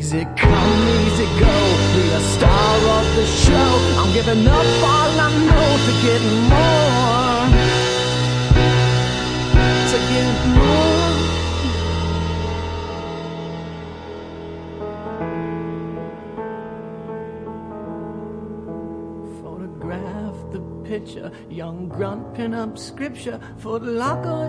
Easy come, easy go, be a star of the show. I'm giving up all I know to get more, to get more. Photograph the picture, young grunt pin up scripture for the locker.